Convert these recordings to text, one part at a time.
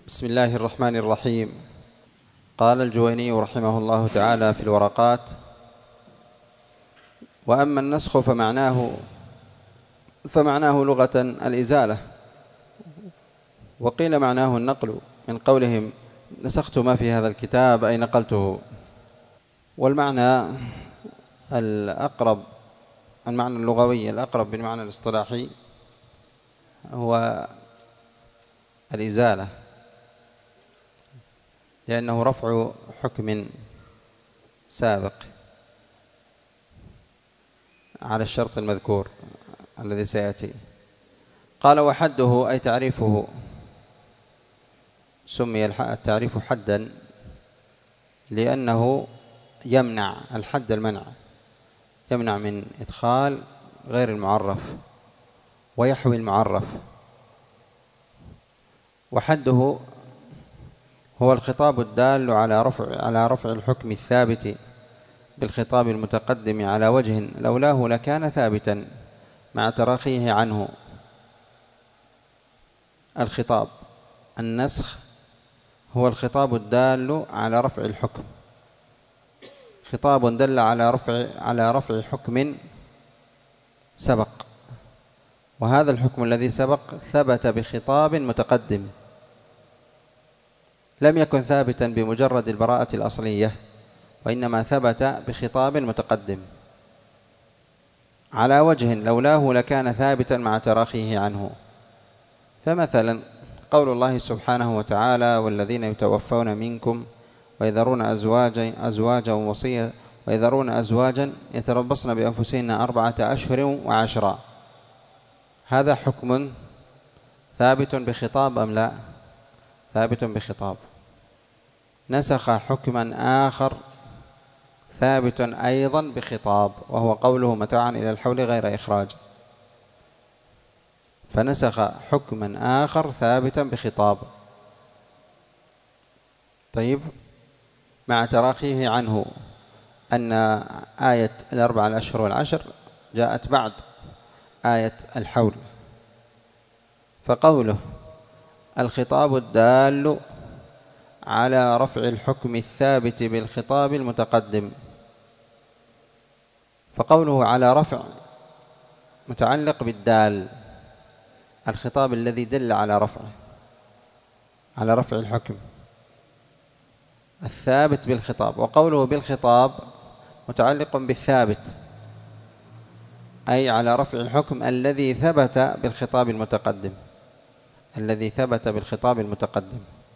بسم الله الرحمن الرحيم. قال الجويني رحمه الله تعالى في الورقات: وأما النسخ فمعناه لغة الإزالة، وقيل معناه النقل من قولهم نسخت ما في هذا الكتاب أي نقلته. والمعنى الأقرب، المعنى اللغوي الأقرب بالمعنى الاصطلاحي هو الإزالة، لأنه رفع حكم سابق على الشرط المذكور الذي سيأتي. قال: وحده أي تعريفه، سمي التعريف حدا لأنه يمنع الحد، المنع يمنع من إدخال غير المعرف ويحوي المعرف. وحده هو الخطاب الدال على رفع الحكم الثابت بالخطاب المتقدم على وجه لولاه لكان ثابتا مع تراخيه عنه. الخطاب النسخ هو الخطاب الدال على رفع الحكم، خطاب دل على رفع حكم سبق، وهذا الحكم الذي سبق ثبت بخطاب متقدم، لم يكن ثابتا بمجرد البراءة الأصلية، وإنما ثبت بخطاب متقدم على وجه لولاه لكان ثابتا مع تراخيه عنه. فمثلا قول الله سبحانه وتعالى: والذين يتوفون منكم ويذرون أزواجا يتربصن بأنفسهن 4 أشهر و10. هذا حكم ثابت بخطاب أم لا؟ ثابت بخطاب. نسخ حكما آخر ثابت أيضا بخطاب، وهو قوله: متاعا إلى الحول غير إخراج. فنسخ حكما آخر ثابتا بخطاب، طيب، مع تراخيه عنه، أن آية 4 أشهر والعشر جاءت بعد آية الحول. فقوله: الخطاب الدال على رفع الحكم الثابت بالخطاب المتقدم، فقوله على رفع متعلق بالدال، الخطاب الذي دل على رفع الحكم الثابت بالخطاب، وقوله بالخطاب متعلق بالثابت، أي على رفع الحكم الذي ثبت بالخطاب المتقدم،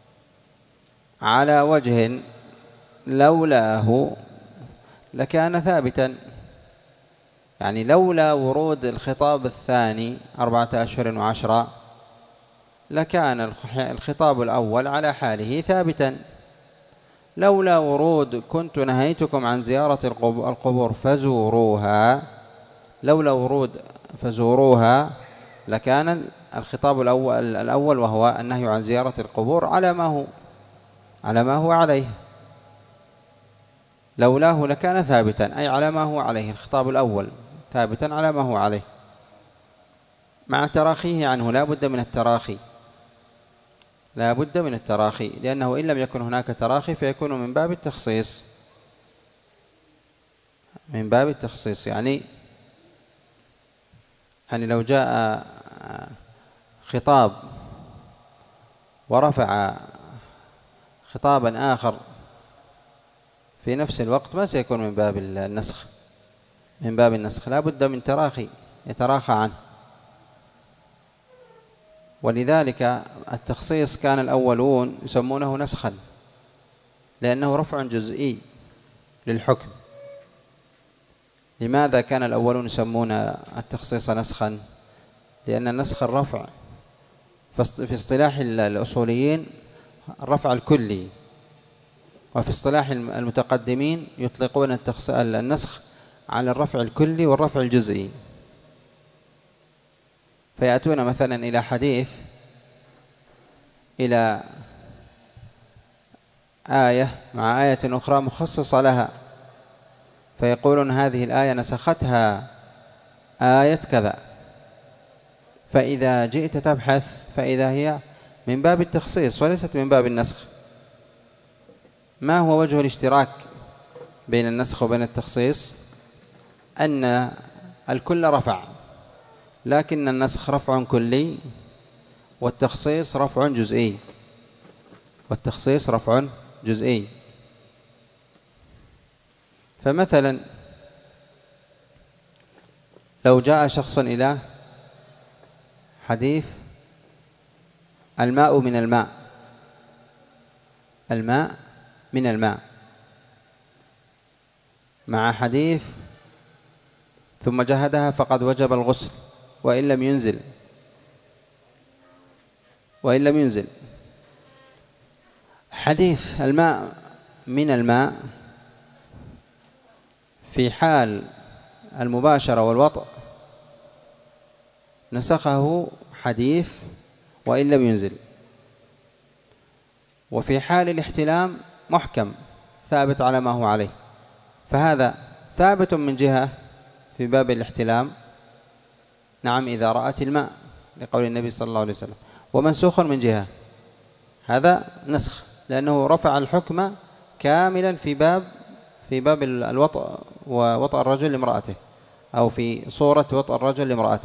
على وجه لولاه لكان ثابتا. يعني لولا ورود الخطاب الثاني 4 أشهر و10 لكان الخطاب الأول على حاله ثابتا. لولا ورود كنت نهيتكم عن زيارة القبور فزوروها، لولا ورود فزوروها لكان الخطاب الأول وهو النهي عن زيارة القبور على ما هو عليه. لولاه لكان ثابتا، أي على ما هو عليه، الخطاب الأول ثابتا على ما هو عليه مع تراخيه عنه. لا بد من التراخي، لأنه إن لم يكن هناك تراخي فيكون من باب التخصيص. يعني لو جاء خطاب ورفع خطابا آخر في نفس الوقت ما سيكون من باب النسخ، لا بد من تراخي يتراخى عنه. ولذلك التخصيص كان الأولون يسمونه نسخا، لأنه رفع جزئي للحكم. لماذا كان الأولون يسمون التخصيص نسخا؟ لأن النسخ الرفع في اصطلاح الأصوليين الرفع الكلي، وفي اصطلاح المتقدمين يطلقون النسخ على الرفع الكلي والرفع الجزئي. فيأتون مثلا إلى حديث، إلى آية مع آية أخرى مخصصة لها، فيقولون هذه الآية نسختها آية كذا، فإذا جئت تبحث فإذا هي من باب التخصيص وليست من باب النسخ. ما هو وجه الاشتراك بين النسخ وبين التخصيص؟ أن الكل رفع، لكن النسخ رفع كلي والتخصيص رفع جزئي، والتخصيص رفع جزئي. فمثلا لو جاء شخص إلى حديث الماء من الماء، الماء من الماء، مع حديث ثم جهدها فقد وجب الغسل وإن لم ينزل. حديث الماء من الماء في حال المباشرة والوطء نسخه حديث وإن لم ينزل، وفي حال الاحتلام محكم ثابت على ما هو عليه. فهذا ثابت من جهة في باب الاحتلام، نعم إذا رأت الماء لقول النبي صلى الله عليه وسلم، ومنسوخ من جهة، هذا نسخ لأنه رفع الحكم كاملا في باب الوطء ووطء الرجل لامرأته، أو في صورة وطء الرجل لامرأته.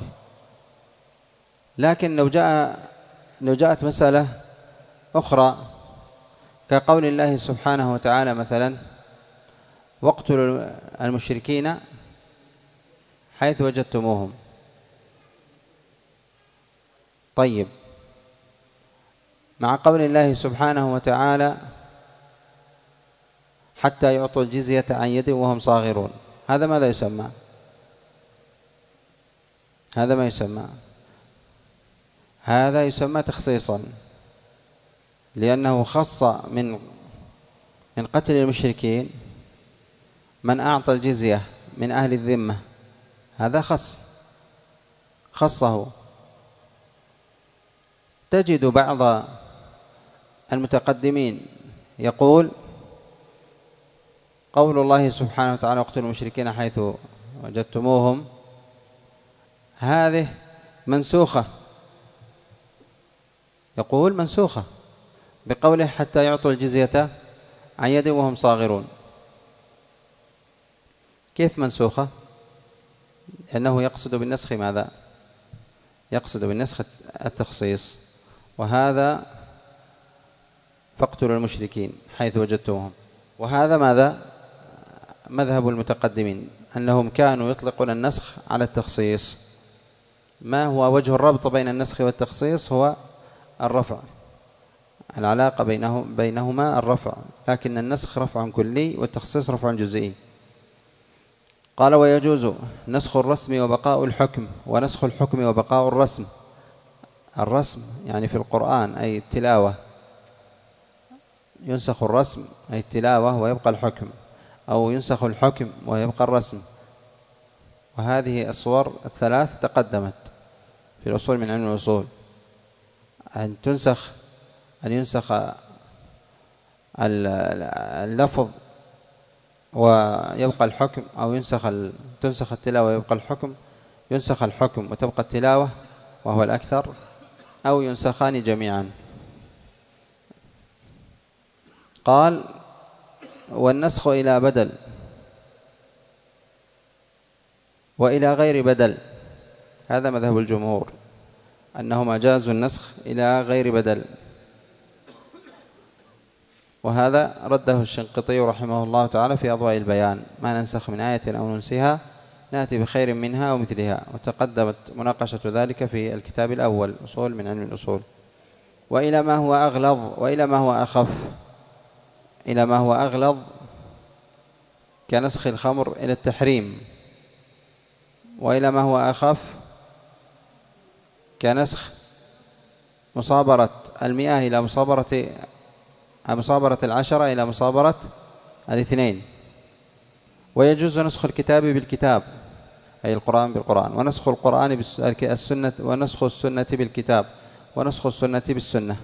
لكن لو جاءت مسألة أخرى كقول الله سبحانه وتعالى مثلا واقتلوا المشركين حيث وجدتموهم، طيب، مع قول الله سبحانه وتعالى حتى يعطوا الجزية عن يد وهم صاغرون، هذا ماذا يسمى؟ هذا ما يسمى، هذا يسمى تخصيصا، لأنه خص من قتل المشركين من أعطى الجزية من أهل الذمة، هذا خصه. تجد بعض المتقدمين يقول قول الله سبحانه وتعالى اقتلوا المشركين حيث وجدتموهم هذه منسوخة، يقول منسوخة بقوله حتى يعطوا الجزية عن يد وهم صاغرون. كيف منسوخة؟ لأنه يقصد بالنسخ ماذا؟ يقصد بالنسخ التخصيص، وهذا فاقتلوا المشركين حيث وجدتموهم. وهذا ماذا؟ مذهب المتقدمين أنهم كانوا يطلقون النسخ على التخصيص. ما هو وجه الربط بين النسخ والتخصيص؟ هو الرفع، العلاقة بينهما الرفع، لكن النسخ رفع كلي والتخصيص رفع جزئي. قال ويجوز نسخ الرسم وبقاء الحكم، ونسخ الحكم وبقاء الرسم. الرسم يعني في القرآن أي التلاوة، ينسخ الرسم أي التلاوة ويبقى الحكم، أو ينسخ الحكم ويبقى الرسم. وهذه الصور الثلاث تقدمت في الأصول من علم الأصول، أن ينسخ اللفظ ويبقى الحكم، أو تنسخ التلاوة ويبقى الحكم، ينسخ الحكم وتبقى التلاوة وهو الأكثر، أو ينسخان جميعا. قال والنسخ إلى بدل وإلى غير بدل، هذا مذهب الجمهور أنهم أجازوا النسخ إلى غير بدل، وهذا رده الشنقيطي رحمه الله تعالى في أضواء البيان: ما ننسخ من آية أو ننسها نأتي بخير منها ومثلها. وتقدمت مناقشة ذلك في الكتاب الأول أصول من علم الأصول. وإلى ما هو أغلظ وإلى ما هو أخف، إلى ما هو أغلظ كنسخ الخمر إلى التحريم، وإلى ما هو أخف كنسخ مصابرة 100 إلى مصابرة 10 إلى مصابرة 2. ويجوز نسخ الكتاب بالكتاب أي القرآن بالقرآن، ونسخ القرآن بالسنة، ونسخ السنة بالكتاب، ونسخ السنة بالسنة،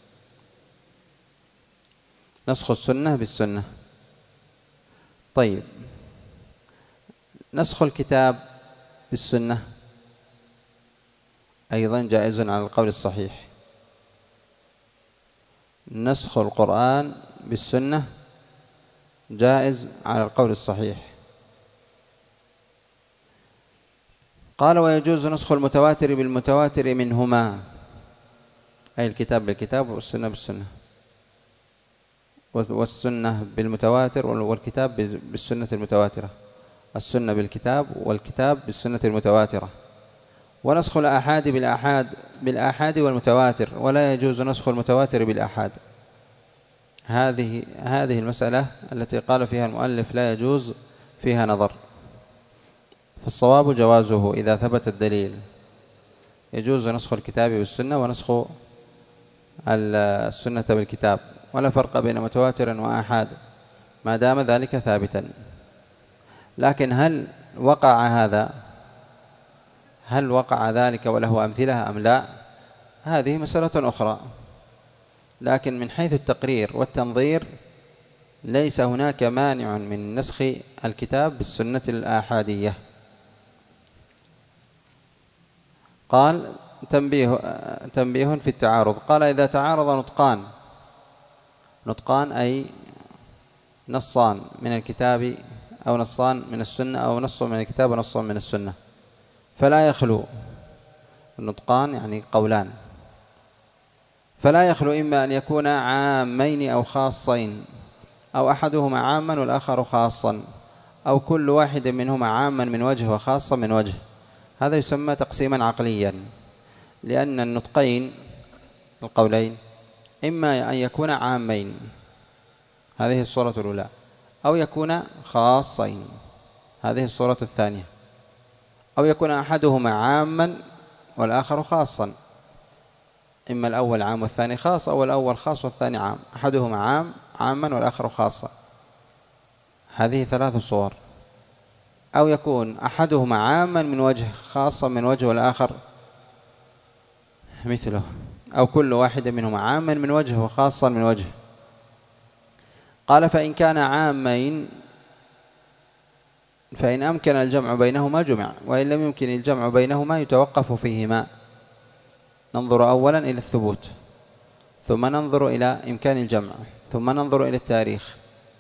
نسخ السنة بالسنة. طيب، نسخ الكتاب بالسنة أيضا جائز على القول الصحيح، نسخ القرآن بالسنة جائز على القول الصحيح. قال ويجوز نسخ المتواتر بالمتواتر منهما، أي الكتاب بالكتاب والسنة بالسنة، والسنة بالمتواتر والكتاب بالسنة المتواترة، السنة بالكتاب والكتاب بالسنة المتواترة. ونسخ الآحاد بالآحاد والمتواتر، ولا يجوز نسخ المتواتر بالآحاد. هذه المسألة التي قال فيها المؤلف لا يجوز فيها نظر، فالصواب جوازه إذا ثبت الدليل. يجوز نسخ الكتاب بالسنة ونسخ السنة بالكتاب، ولا فرق بين متواتر وآحاد ما دام ذلك ثابتا. لكن هل وقع ذلك وله أمثلة أم لا؟ هذه مسألة أخرى. لكن من حيث التقرير والتنظير ليس هناك مانع من نسخ الكتاب بالسنة الآحادية. قال تنبيه في التعارض. قال إذا تعارض نطقان أي نصان من الكتاب أو نصان من السنة، أو نص من الكتاب ونص من السنة، فلا يخلو النطقان يعني قولان، فلا يخلو إما أن يكون عامين أو خاصين، أو أحدهما عاما والآخر خاصا، أو كل واحد منهما عاما من وجه وخاصا من وجه. هذا يسمى تقسيما عقليا، لأن القولين إما أن يكون عامين، هذه الصورة الأولى، أو يكون خاصين، هذه الصورة الثانية، أو يكون أحدهما عاما والآخر خاصا، إما الأول عام والثاني خاص، أو الأول خاص والثاني عام، أحدهما عاما والآخر خاصا. هذه 3 صور. أو يكون أحدهما عاما من وجه خاصا من وجه والآخر مثله، أو كل واحد منهما عاما من وجه وخاصا من وجه. قال فإن كان عامين فإن أمكن الجمع بينهما جمع، وإن لم يمكن الجمع بينهما يتوقف فيهما. ننظر أولا إلى الثبوت، ثم ننظر إلى إمكان الجمع، ثم ننظر إلى التاريخ،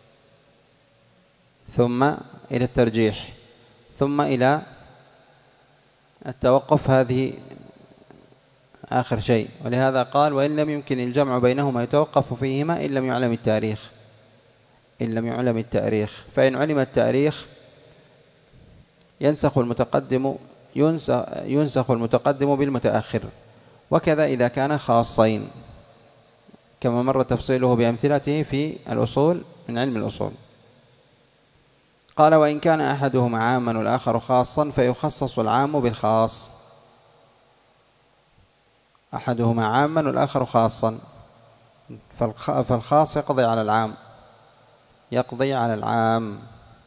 ثم إلى الترجيح، ثم إلى التوقف، هذه آخر شيء. ولهذا قال وإن لم يمكن الجمع بينهما يتوقف فيهما إن لم يعلم التاريخ. فإن علم التاريخ ينسخ المتقدم بالمتأخر، وكذا إذا كان خاصين، كما مر تفصيله بأمثلته في الأصول من علم الأصول. قال وإن كان أحدهما عاما والآخر خاصا فيخصص العام بالخاص. أحدهما عاما والآخر خاصا، فالخاص يقضي على العام.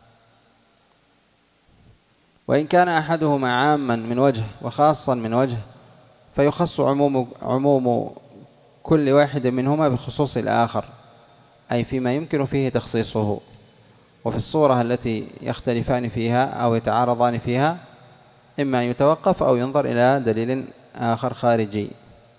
وإن كان أحدهما عاما من وجه وخاصا من وجه فيخص عموم كل واحد منهما بخصوص الآخر، أي فيما يمكن فيه تخصيصه. وفي الصورة التي يختلفان فيها أو يتعارضان فيها إما أن يتوقف أو ينظر إلى دليل آخر خارجي.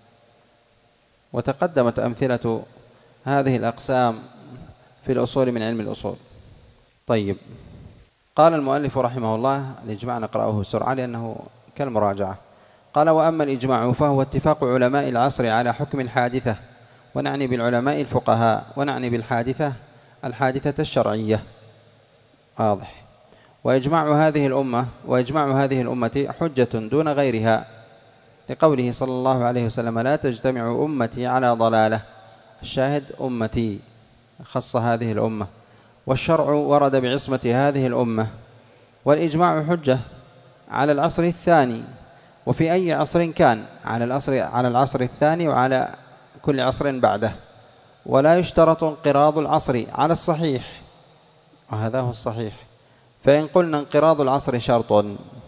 وتقدمت أمثلة هذه الأقسام في الأصول من علم الأصول. طيب، قال المؤلف رحمه الله، الإجماع نقرأه بسرعة لأنه كالمراجعة. قال وأما الإجماع فهو اتفاق علماء العصر على حكم الحادثة، ونعني بالعلماء الفقهاء، ونعني بالحادثة الحادثة الشرعية. واضح. وإجماع هذه الأمة حجة دون غيرها، لقوله صلى الله عليه وسلم لا تجتمع أمتي على ضلالة. الشاهد أمتي، خص هذه الأمة، والشرع ورد بعصمة هذه الأمة. والإجماع حجة على العصر الثاني، وفي أي عصر كان، على العصر الثاني وعلى كل عصر بعده. ولا يشترط انقراض العصر على الصحيح، وهذا هو الصحيح. فإن قلنا انقراض العصر شرط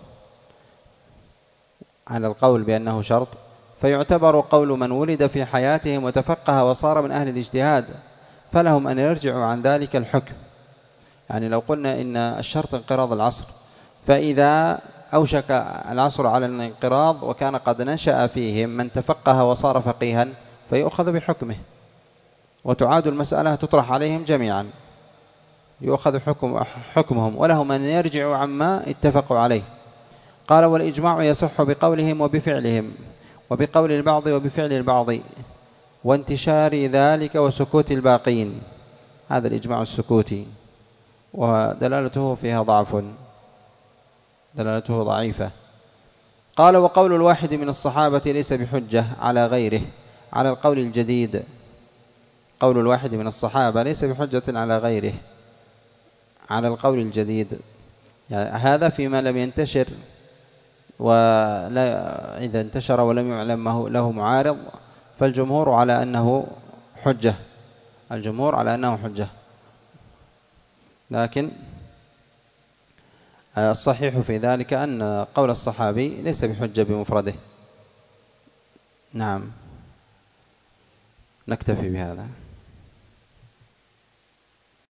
على القول بأنه شرط، فيعتبر قول من ولد في حياتهم وتفقه وصار من أهل الاجتهاد، فلهم أن يرجعوا عن ذلك الحكم. يعني لو قلنا إن الشرط انقراض العصر، فإذا أوشك العصر على الانقراض وكان قد نشأ فيهم من تفقه وصار فقيها فيؤخذ بحكمه. وتعاد المسألة تطرح عليهم جميعا، يؤخذ حكمهم، ولهم أن يرجعوا عما اتفقوا عليه. قال: والإجماع يصح بقولهم وبفعلهم، وبقول البعض وبفعل البعض، وانتشار ذلك وسكوت الباقين. هذا الإجماع السكوتي، ودلالته فيها ضعف، دلالته ضعيفة. قال: وقول الواحد من الصحابة ليس بحجة على غيره على القول الجديد. قول الواحد من الصحابة ليس بحجة على غيره على القول الجديد، يعني هذا فيما لم ينتشر، ولا إذا انتشر ولم يعلم له معارض فالجمهور على أنه حجة، الجمهور على أنه حجة. لكن الصحيح في ذلك أن قول الصحابي ليس بحجة بمفرده. نعم، نكتفي بهذا.